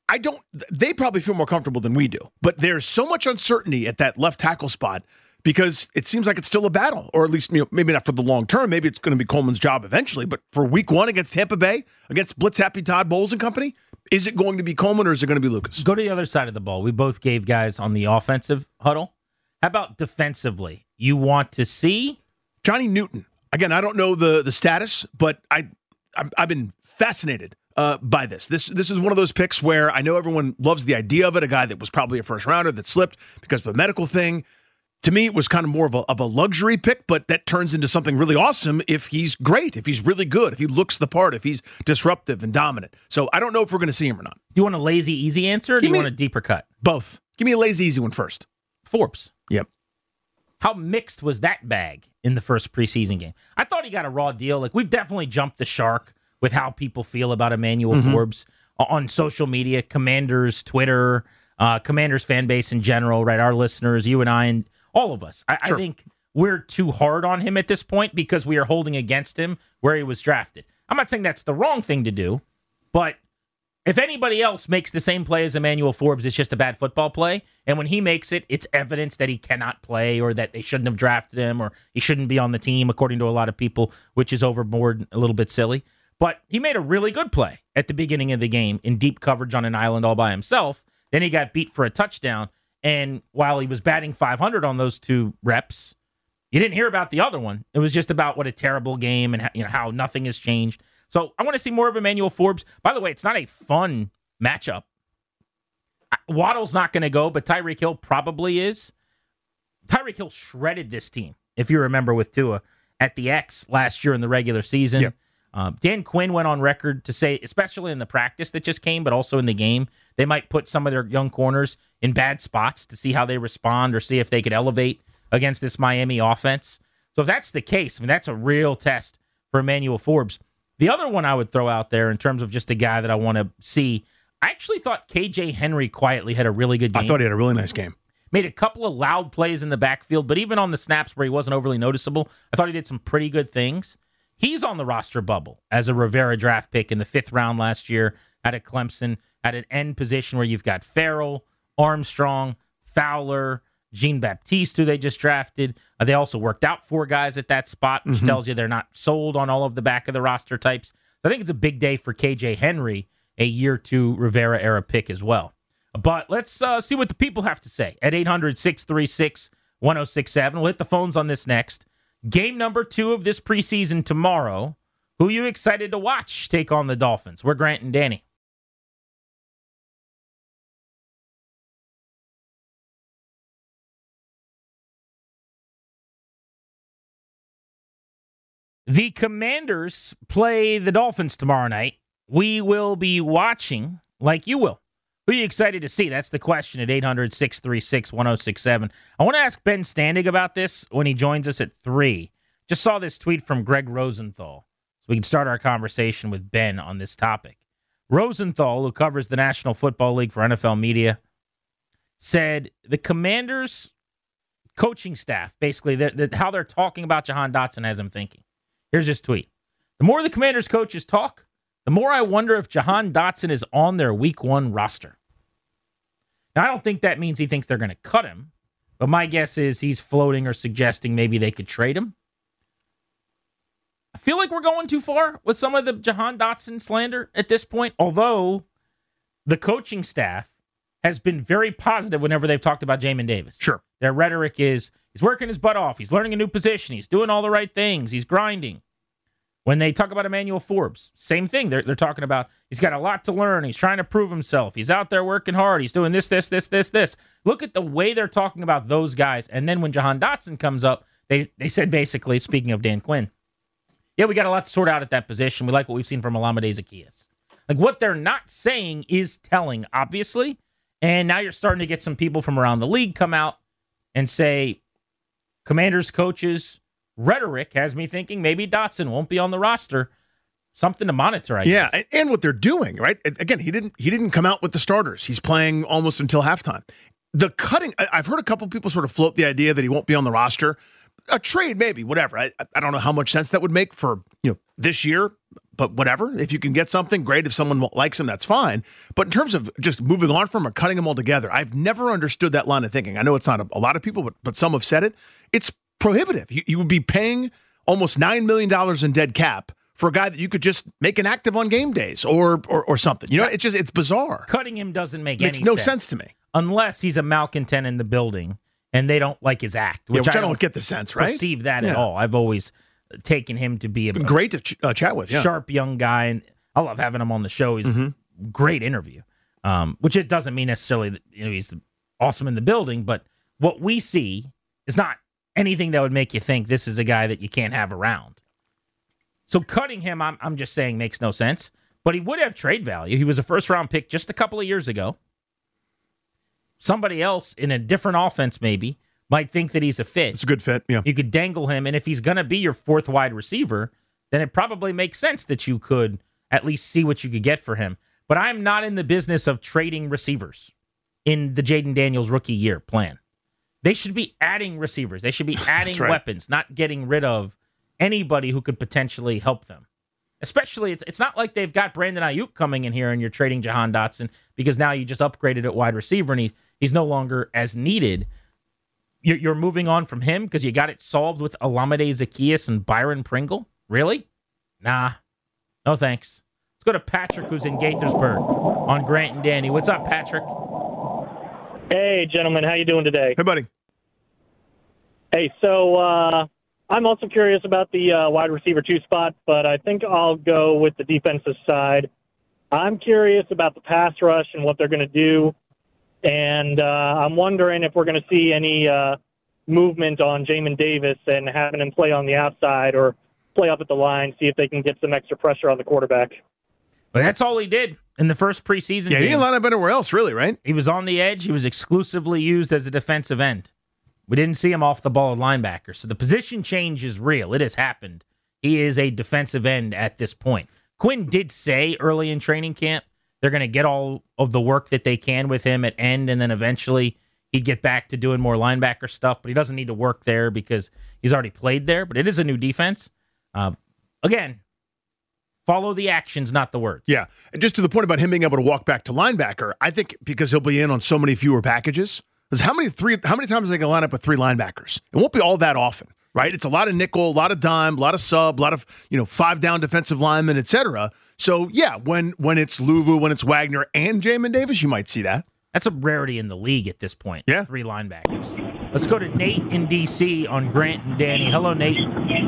D: they probably feel more comfortable than we do. But there's so much uncertainty at that left tackle spot because it seems like it's still a battle, or at least maybe not for the long term. Maybe it's going to be Coleman's job eventually. But for week 1 against Tampa Bay, against blitz-happy Todd Bowles and company, is it going to be Coleman or is it going to be Lucas?
C: Go to the other side of the ball. We both gave guys on the offensive huddle. How about defensively? You want to see
D: Johnny Newton. Again, I don't know the status, but I've been fascinated by this. This is one of those picks where I know everyone loves the idea of it. A guy that was probably a first rounder that slipped because of a medical thing. To me, it was kind of more of a luxury pick, but that turns into something really awesome if he's great, if he's really good, if he looks the part, if he's disruptive and dominant. So I don't know if we're going to see him or not.
C: Do you want a lazy, easy answer, or do you want a deeper cut?
D: Both. Give me a lazy, easy one first.
C: Forbes.
D: Yep.
C: How mixed was that bag in the first preseason game? I thought he got a raw deal. Like, we've definitely jumped the shark with how people feel about Emmanuel Forbes on social media, Commanders, Twitter, Commanders fan base in general, right? Our listeners, you and I, and all of us. I think we're too hard on him at this point because we are holding against him where he was drafted. I'm not saying that's the wrong thing to do, but if anybody else makes the same play as Emmanuel Forbes, it's just a bad football play. And when he makes it, it's evidence that he cannot play or that they shouldn't have drafted him or he shouldn't be on the team, according to a lot of people, which is overboard, a little bit silly. But he made a really good play at the beginning of the game in deep coverage on an island all by himself. Then he got beat for a touchdown. And while he was batting .500 on those 2 reps, You didn't hear about the other one. It was just about what a terrible game and how nothing has changed. So I want to see more of Emmanuel Forbes. By the way, it's not a fun matchup. Waddle's not going to go, but Tyreek Hill probably is. Tyreek Hill shredded this team, if you remember, with Tua at the X last year in the regular season.
D: Yep.
C: Dan Quinn went on record to say, especially in the practice that just came, but also in the game, they might put some of their young corners in bad spots to see how they respond or see if they could elevate against this Miami offense. So if that's the case, I mean, that's a real test for Emmanuel Forbes. The other one I would throw out there in terms of just a guy that I want to see, I actually thought KJ Henry quietly had a really good game.
D: I thought he had a really nice game.
C: Made a couple of loud plays in the backfield, but even on the snaps where he wasn't overly noticeable, I thought he did some pretty good things. He's on the roster bubble as a Rivera draft pick in the 5th round last year out of Clemson at an end position where you've got Farrell, Armstrong, Fowler, Jean-Baptiste, who they just drafted. They also worked out 4 guys at that spot, which tells you they're not sold on all of the back of the roster types. So I think it's a big day for KJ Henry, a year 2 Rivera-era pick as well. But let's see what the people have to say at 800-636-1067. We'll hit the phones on this next. Game number 2 of this preseason tomorrow. Who are you excited to watch take on the Dolphins? We're Grant and Danny. The Commanders play the Dolphins tomorrow night. We will be watching like you will. Who are you excited to see? That's the question at 800-636-1067. I want to ask Ben Standig about this when he joins us at 3. Just saw this tweet from Greg Rosenthal, so we can start our conversation with Ben on this topic. Rosenthal, who covers the National Football League for NFL Media, said the Commanders' coaching staff, basically, how they're talking about Jahan Dotson has him thinking. Here's his tweet. The more the Commanders' coaches talk, the more I wonder if Jahan Dotson is on their Week 1 roster. Now, I don't think that means he thinks they're going to cut him, but my guess is he's floating or suggesting maybe they could trade him. I feel like we're going too far with some of the Jahan Dotson slander at this point, although the coaching staff has been very positive whenever they've talked about Jamin Davis.
D: Sure.
C: Their rhetoric is he's working his butt off. He's learning a new position. He's doing all the right things. He's grinding. When they talk about Emmanuel Forbes, same thing. They're talking about he's got a lot to learn. He's trying to prove himself. He's out there working hard. He's doing this. Look at the way they're talking about those guys. And then when Jahan Dotson comes up, they said basically, speaking of Dan Quinn, yeah, we got a lot to sort out at that position. We like what we've seen from Olamide Zaccheaus. Like what they're not saying is telling, obviously. And now you're starting to get some people from around the league come out and say, Commanders coaches rhetoric has me thinking maybe Dotson won't be on the roster. Something to monitor, I guess.
D: Yeah, and what they're doing, right? Again, he didn't come out with the starters. He's playing almost until halftime. The cutting, I've heard a couple people sort of float the idea that he won't be on the roster. A trade, maybe, whatever. I don't know how much sense that would make for this year, but whatever. If you can get something, great. If someone likes him, that's fine. But in terms of just moving on from or cutting him altogether, I've never understood that line of thinking. I know it's not a lot of people, but some have said it. It's prohibitive. You would be paying almost $9 million in dead cap for a guy that you could just make inactive on game days or something. It's bizarre.
C: Cutting him doesn't make
D: Makes
C: any
D: no sense to me.
C: Unless he's a malcontent in the building and they don't like his act.
D: Which I don't get the sense, right?
C: Perceive that at all. I've always taken him to be
D: great to chat with. Yeah.
C: Sharp young guy, and I love having him on the show. He's a great interview, which it doesn't mean necessarily that he's awesome in the building, but what we see is not anything that would make you think this is a guy that you can't have around. So cutting him, I'm just saying, makes no sense. But he would have trade value. He was a first-round pick just a couple of years ago. Somebody else in a different offense maybe might think that he's a fit.
D: It's a good fit, yeah.
C: You could dangle him, and if he's going to be your 4th wide receiver, then it probably makes sense that you could at least see what you could get for him. But I'm not in the business of trading receivers in the Jaden Daniels rookie year plan. They should be adding receivers. They should be adding weapons, not getting rid of anybody who could potentially help them. Especially, it's not like they've got Brandon Ayuk coming in here and you're trading Jahan Dotson because now you just upgraded at wide receiver and he's no longer as needed. You're moving on from him because you got it solved with Olamide Zaccheaus and Byron Pringle? Really? Nah. No thanks. Let's go to Patrick, who's in Gaithersburg on Grant and Danny. What's up, Patrick?
G: Hey, gentlemen. How you doing today?
D: Hey, buddy.
G: Hey, so I'm also curious about the wide receiver 2 spot, but I think I'll go with the defensive side. I'm curious about the pass rush and what they're going to do, and I'm wondering if we're going to see any movement on Jamin Davis and having him play on the outside or play up at the line, see if they can get some extra pressure on the quarterback.
C: But that's all he did in the first preseason game.
D: He didn't line up anywhere else, really, right?
C: He was on the edge. He was exclusively used as a defensive end. We didn't see him off the ball at linebacker. So the position change is real. It has happened. He is a defensive end at this point. Quinn did say early in training camp they're going to get all of the work that they can with him at end, and then eventually he'd get back to doing more linebacker stuff, but he doesn't need to work there because he's already played there. But it is a new defense. Again, follow the actions, not the words.
D: Yeah. And just to the point about him being able to walk back to linebacker, I think because he'll be in on so many fewer packages. Because how many times are they going to line up with 3 linebackers? It won't be all that often, right? It's a lot of nickel, a lot of dime, a lot of sub, a lot of 5-down defensive linemen, etc. So yeah, when it's Luvu, when it's Wagner and Jamin Davis, you might see that.
C: That's a rarity in the league at this point.
D: Yeah.
C: 3 linebackers. Let's go to Nate in D.C. on Grant and Danny. Hello, Nate.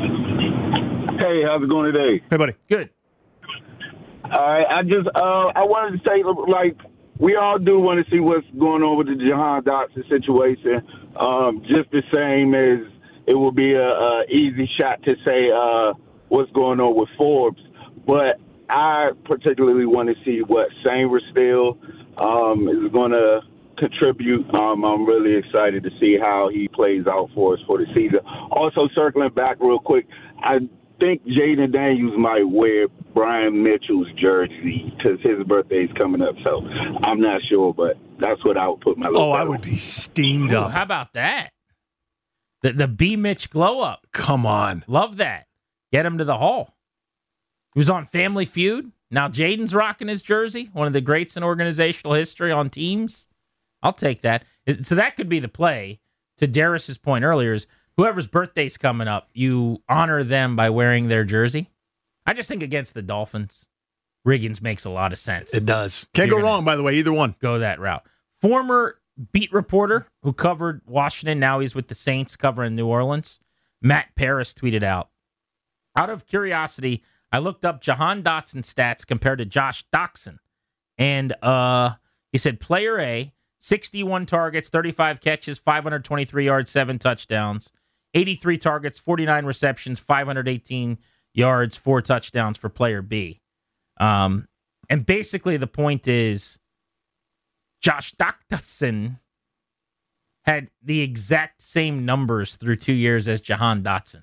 H: Hey, how's it going today?
D: Hey, buddy.
C: Good.
H: All right, I wanted to say, like, we all do want to see what's going on with the Jahan Dotson situation. Just the same as it will be a easy shot to say what's going on with Forbes. But I particularly want to see what Sanger still is going to contribute. I'm really excited to see how he plays out for us for the season. Also, circling back real quick, I think Jaden Daniels might wear Brian Mitchell's jersey because his birthday is coming up. So I'm not sure, but that's what I would put my little
D: I would be steamed up.
C: How about that? The B. Mitch glow up.
D: Come on.
C: Love that. Get him to the Hall. He was on Family Feud. Now Jaden's rocking his jersey, one of the greats in organizational history on teams. I'll take that. So that could be the play. To Darius's point earlier is whoever's birthday's coming up, you honor them by wearing their jersey. I just think against the Dolphins, Riggins makes a lot of sense.
D: It does. Can't go wrong, by the way, either one.
C: Go that route. Former beat reporter who covered Washington, now he's with the Saints covering New Orleans, Matt Paris tweeted out of curiosity, I looked up Jahan Dotson stats compared to Josh Doctson. And he said player A, 61 targets, 35 catches, 523 yards, 7 touchdowns. 83 targets, 49 receptions, 518 yards, 4 touchdowns for player B. And basically the point is Josh Doctson had the exact same numbers through 2 years as Jahan Dotson.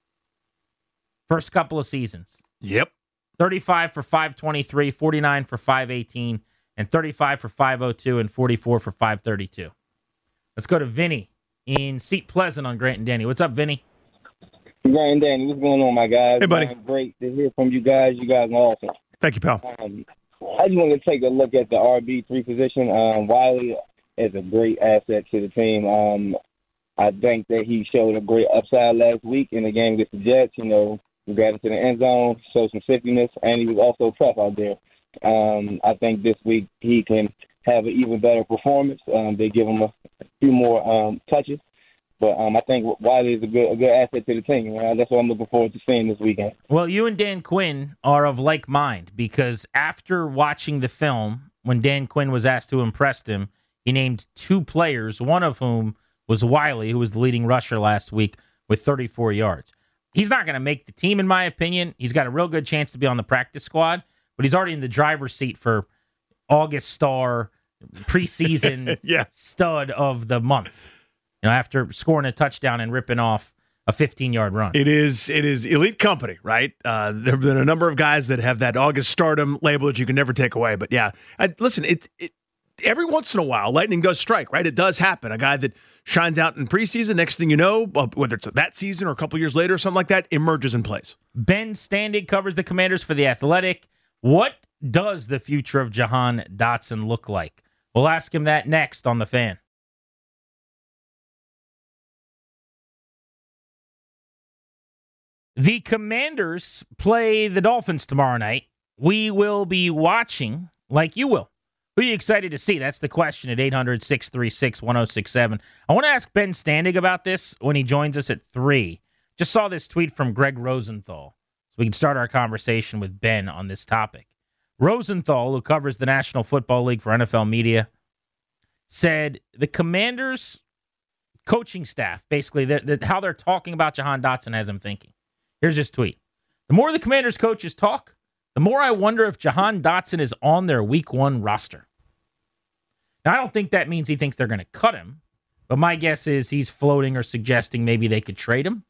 C: First couple of seasons.
D: Yep.
C: 35 for 523, 49 for 518, and 35 for 502, and 44 for 532. Let's go to Vinny in Seat Pleasant on Grant and Danny. What's up, Vinny?
I: Grant and Danny, what's going on, my guys?
D: Hey, buddy.
I: Great to hear from you guys. You guys are awesome.
D: Thank you, pal.
I: I just wanted to take a look at the RB3 position. Wiley is a great asset to the team. I think that he showed a great upside last week in the game against the Jets. We got into the end zone, showed some siftiness, and he was also tough out there. I think this week he can have an even better performance. They give him a few more touches. But I think Wiley is a good asset to the team. That's what I'm looking forward to seeing this weekend.
C: Well, you and Dan Quinn are of like mind because after watching the film, when Dan Quinn was asked who impressed him, he named 2 players, one of whom was Wiley, who was the leading rusher last week with 34 yards. He's not going to make the team, in my opinion. He's got a real good chance to be on the practice squad, but he's already in the driver's seat for August Star preseason stud of the month. After scoring a touchdown and ripping off a 15-yard run.
D: It is elite company, right? There have been a number of guys that have that August stardom label that you can never take away. But yeah, listen, every once in a while, lightning does strike, right? It does happen. A guy that shines out in preseason, next thing you know, whether it's that season or a couple years later or something like that, emerges and plays.
C: Ben Standig covers the Commanders for The Athletic. What does the future of Jahan Dotson look like? We'll ask him that next on The Fan. The Commanders play the Dolphins tomorrow night. We will be watching, like you will, Who are you excited to see? That's the question at 800-636-1067. I want to ask Ben Standig about this when he joins us at 3. Just saw this tweet from Greg Rosenthal, so we can start our conversation with Ben on this topic. Rosenthal, who covers the National Football League for NFL Media, said the Commanders' coaching staff, basically, how they're talking about Jahan Dotson has him thinking. Here's his tweet. The more the Commanders' coaches talk, the more I wonder if Jahan Dotson is on their Week 1 roster. Now, I don't think that means he thinks they're going to cut him, but my guess is he's floating or suggesting maybe they could trade him.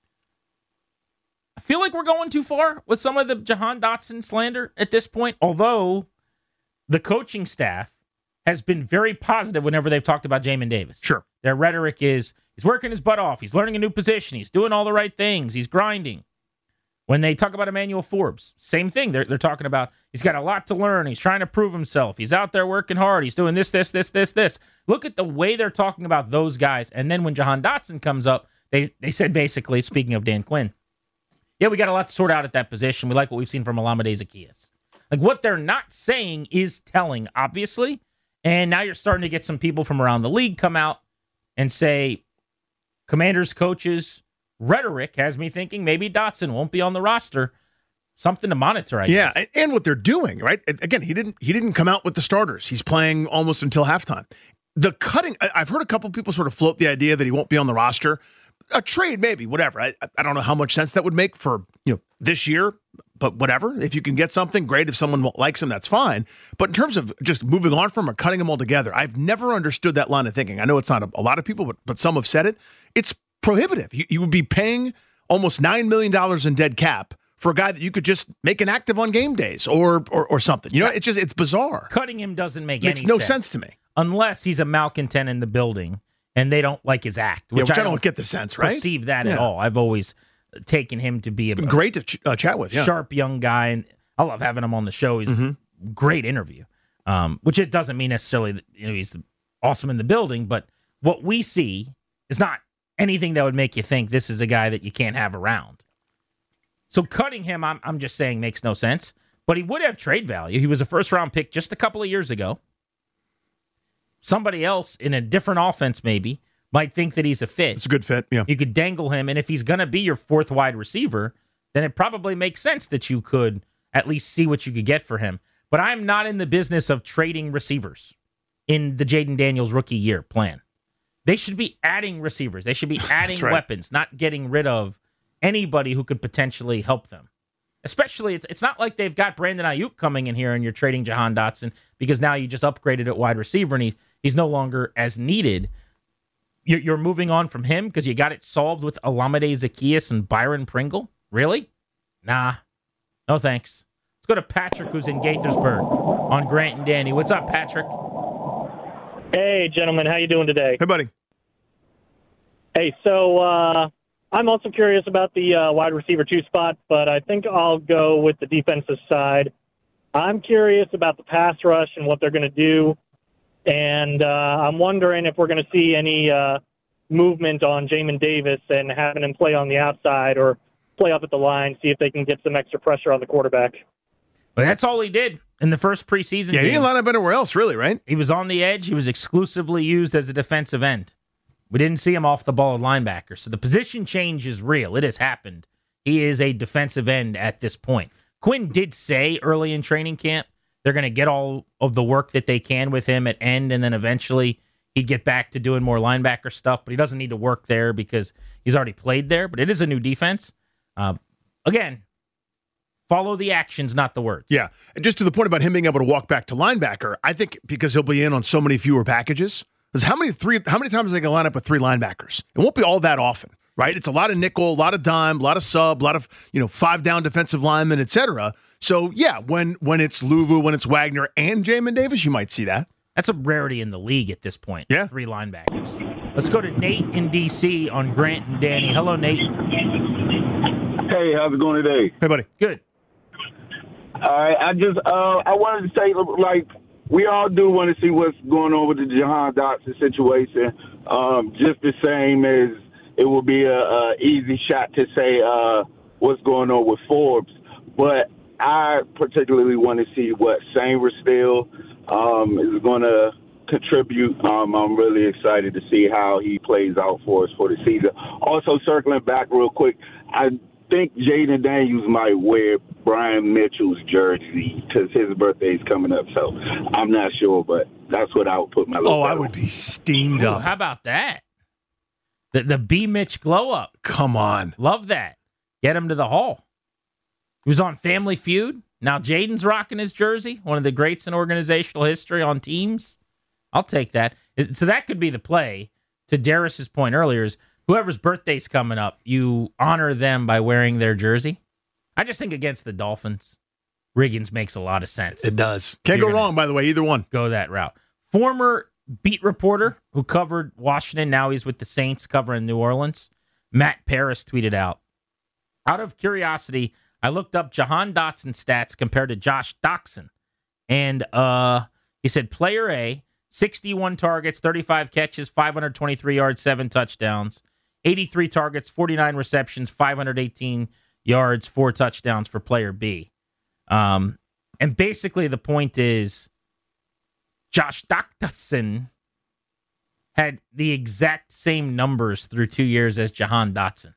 C: I feel like we're going too far with some of the Jahan Dotson slander at this point, although the coaching staff has been very positive whenever they've talked about Jamin Davis.
D: Sure.
C: Their rhetoric is, he's working his butt off, he's learning a new position, he's doing all the right things, he's grinding. When they talk about Emmanuel Forbes, same thing. They're talking about he's got a lot to learn. He's trying to prove himself. He's out there working hard. He's doing this. Look at the way they're talking about those guys. And then when Jahan Dotson comes up, they said basically, speaking of Dan Quinn, yeah, we got a lot to sort out at that position. We like what we've seen from Olamide Zaccheaus. Like, what they're not saying is telling, obviously. And now you're starting to get some people from around the league come out and say, Commanders coaches rhetoric has me thinking maybe Dotson won't be on the roster. Something to monitor, I guess.
D: Yeah, and what they're doing, right? Again, he didn't come out with the starters. He's playing almost until halftime. The cutting, I've heard a couple people sort of float the idea that he won't be on the roster. A trade, maybe, whatever. I don't know how much sense that would make for this year, but whatever. If you can get something, great. If someone likes him, that's fine. But in terms of just moving on from or cutting him altogether, I've never understood that line of thinking. I know it's not a lot of people, but some have said it. It's prohibitive. You would be paying almost $9 million in dead cap for a guy that you could just make inactive on game days or something. It's bizarre.
C: Cutting him doesn't make
D: Makes
C: any
D: no
C: sense.
D: sense to me.
C: Unless he's a malcontent in the building and they don't like his act, which
D: I don't get the sense, right?
C: Perceive that at all. I've always taken him to be
D: great to chat with,
C: sharp young guy, and I love having him on the show. He's a great interview, which it doesn't mean necessarily that he's awesome in the building, but what we see is not anything that would make you think this is a guy that you can't have around. So cutting him, I'm just saying, makes no sense. But he would have trade value. He was a first-round pick just a couple of years ago. Somebody else in a different offense maybe might think that he's a fit.
D: It's a good fit, yeah.
C: You could dangle him, and if he's going to be your fourth wide receiver, then it probably makes sense that you could at least see what you could get for him. But I'm not in the business of trading receivers in the Jayden Daniels rookie year plan. They should be adding receivers. They should be adding weapons, not getting rid of anybody who could potentially help them. Especially, it's not like they've got Brandon Ayuk coming in here and you're trading Jahan Dotson because now you just upgraded at wide receiver and he's no longer as needed. You're moving on from him because you got it solved with Olamide Zaccheaus and Byron Pringle? Really? Nah. No thanks. Let's go to Patrick, who's in Gaithersburg on Grant and Danny. What's up, Patrick?
G: Hey, gentlemen. How you doing today?
D: Hey, buddy.
G: Hey, so I'm also curious about the wide receiver 2 spot, but I think I'll go with the defensive side. I'm curious about the pass rush and what they're going to do, and I'm wondering if we're going to see any movement on Jamin Davis and having him play on the outside or play up at the line, see if they can get some extra pressure on the quarterback.
C: Well, that's all he did in the first preseason game.
D: He didn't line up anywhere else, really, right?
C: He was on the edge. He was exclusively used as a defensive end. We didn't see him off the ball at linebacker. So the position change is real. It has happened. He is a defensive end at this point. Quinn did say early in training camp they're going to get all of the work that they can with him at end, and then eventually he'd get back to doing more linebacker stuff, but he doesn't need to work there because he's already played there. But it is a new defense. Again, follow the actions, not the words.
D: Yeah. And just to the point about him being able to walk back to linebacker, I think because he'll be in on so many fewer packages. Because how many times are they going to line up with 3 linebackers? It won't be all that often, right? It's a lot of nickel, a lot of dime, a lot of sub, a lot of 5-down defensive linemen, etc. So yeah, when it's Luvu, when it's Wagner and Jamin Davis, you might see that.
C: That's a rarity in the league at this point.
D: Yeah.
C: 3 linebackers. Let's go to Nate in D.C. on Grant and Danny. Hello, Nate.
H: Hey, how's it going today?
D: Hey, buddy.
C: Good.
H: All right, I wanted to say, like, we all do want to see what's going on with the Jahan Dotson situation. Just the same as it will be a easy shot to say what's going on with Forbes. But I particularly want to see what Sainrisville is going to contribute. I'm really excited to see how he plays out for us for the season. Also, circling back real quick, I think Jaden Daniels might wear Brian Mitchell's jersey because his birthday is coming up. So I'm not sure, but that's what I would put my.
D: I would be steamed up.
C: How about that? The B Mitch glow up.
D: Come on,
C: love that. Get him to the Hall. He was on Family Feud. Now Jaden's rocking his jersey. One of the greats in organizational history on teams. I'll take that. So that could be the play. To Darius's point earlier, is whoever's birthday's coming up, you honor them by wearing their jersey. I just think against the Dolphins, Riggins makes a lot of sense.
D: It does. Can't go wrong, by the way, either one.
C: Go that route. Former beat reporter who covered Washington, now he's with the Saints covering New Orleans, Matt Paris tweeted out of curiosity, I looked up Jahan Dotson stats compared to Josh Doctson. And he said player A, 61 targets, 35 catches, 523 yards, 7 touchdowns. 83 targets, 49 receptions, 518 yards, 4 touchdowns for player B. And basically the point is Josh Doctson had the exact same numbers through 2 years as Jahan Dotson.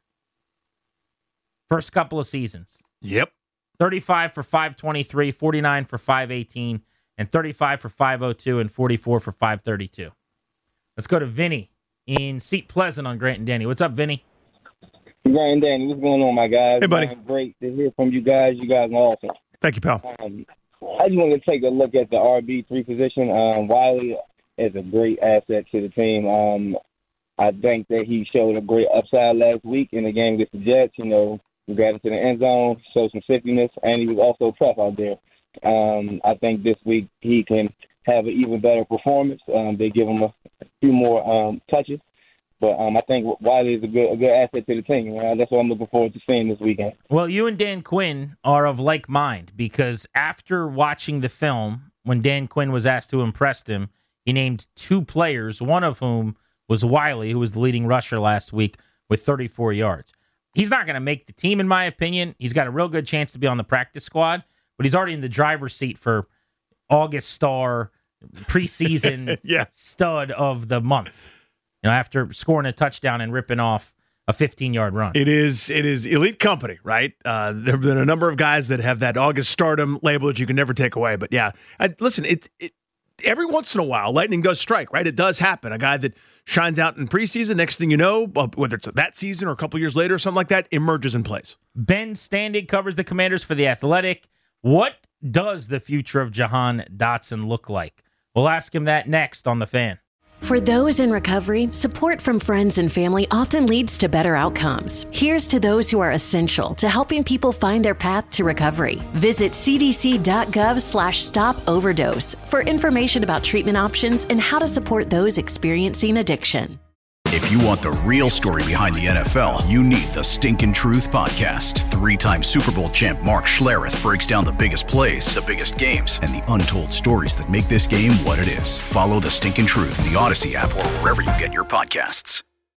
C: First couple of seasons.
D: Yep.
C: 35 for 523, 49 for 518, and 35 for 502, and 44 for 532. Let's go to Vinny in Seat Pleasant on Grant and Danny. What's up, Vinny?
I: Grant and Danny, what's going on, my guys?
D: Hey, buddy.
I: Great to hear from you guys. You guys are awesome.
D: Thank you, pal.
I: I just wanted to take a look at the RB3 position. Wiley is a great asset to the team. I think that he showed a great upside last week in the game against the Jets. You know, we got into the end zone, showed some shiftiness, and he was also tough out there. I think this week he can have an even better performance. They give him a few more touches. But I think Wiley is a good asset to the team. That's what I'm looking forward to seeing this weekend.
C: Well, you and Dan Quinn are of like mind because after watching the film, when Dan Quinn was asked to impress him, he named 2 players, one of whom was Wiley, who was the leading rusher last week with 34 yards. He's not going to make the team, in my opinion. He's got a real good chance to be on the practice squad, but he's already in the driver's seat for August Star preseason stud of the month. You know, after scoring a touchdown and ripping off a 15-yard run.
D: It is elite company, right? There have been a number of guys that have that August stardom label that you can never take away. But yeah, listen, every once in a while, lightning does strike, right? It does happen. A guy that shines out in preseason, next thing you know, whether it's that season or a couple years later or something like that, emerges in place.
C: Ben Standig covers the Commanders for The Athletic. What does the future of Jahan Dotson look like? We'll ask him that next on The Fan.
E: For those in recovery, support from friends and family often leads to better outcomes. Here's to those who are essential to helping people find their path to recovery. Visit cdc.gov/stop-overdose for information about treatment options and how to support those experiencing addiction.
B: If you want the real story behind the NFL, you need the Stinkin' Truth Podcast. 3-time Super Bowl champ Mark Schlereth breaks down the biggest plays, the biggest games, and the untold stories that make this game what it is. Follow the Stinkin' Truth in the Odyssey app or wherever you get your podcasts.